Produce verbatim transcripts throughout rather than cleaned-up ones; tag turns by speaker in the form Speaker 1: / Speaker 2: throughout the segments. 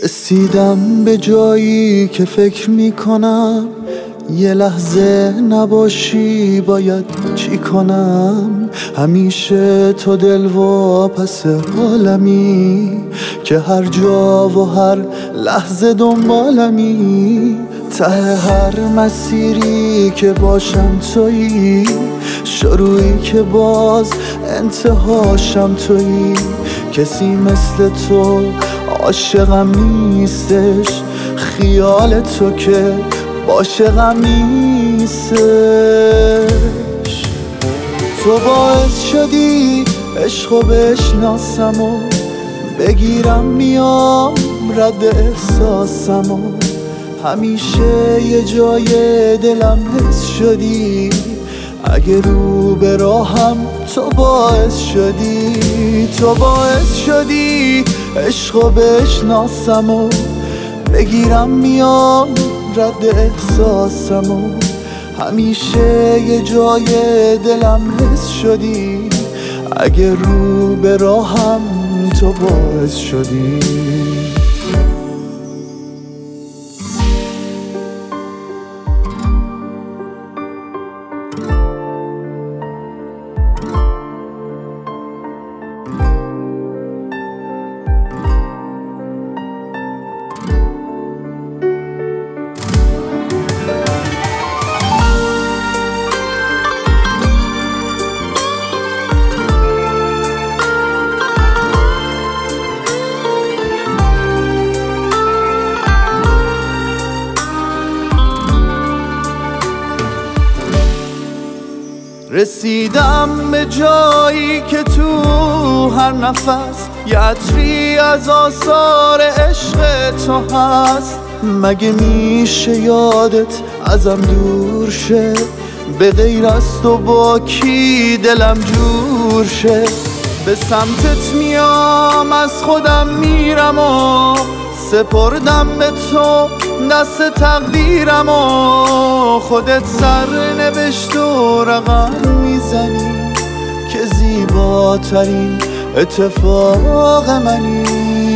Speaker 1: رسیدم به جایی که فکر میکنم یه لحظه نباشی باید چی کنم. همیشه تو دل و پس حالمی که هر جا و هر لحظه دنبالمی. ته هر مسیری که باشم تویی، شروعی که باز انتهاشم تویی. کسی مثل تو عاشقم نیستش، خیال تو که عاشقم نیستش. تو باعث شدی عشقو بشناسم و بگیرم میام رد احساسم و همیشه یه جای دلم حس شدی. اگه رو به راهم تو باعث شدی، تو باعث شدی عشقو بشناسم و بگیرم میام رد احساسم و همیشه یه جای دلم حس شدی. اگه رو به راهم تو باعث شدی. رسیدم به جایی که تو هر نفس یه عطری از آثار عشق تو هست. مگه میشه یادت ازم دور شه؟ به غیر از تو با کی دلم جور شه؟ به سمتت میام از خودم میرم و سپردم به تو دست تقدیرم و خودت سر نوشت و رقم میزنی که زیباترین اتفاق منی.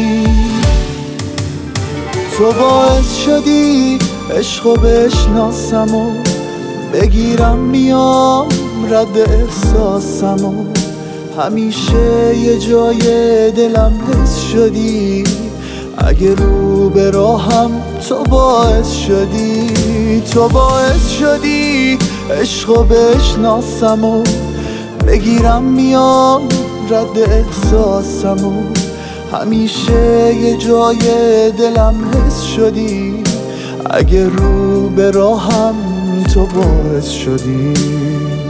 Speaker 1: تو باعث شدی عشقو بشناسم و بگیرم میام رد احساسم و همیشه یه جای دلم حس شدی. اگه رو به راهم تو باعث شدی، تو باعث شدی عشقو بشناسم و بگیرم میام رد احساسم و همیشه یه جای دلم حس شدی. اگه رو به راهم تو باعث شدی.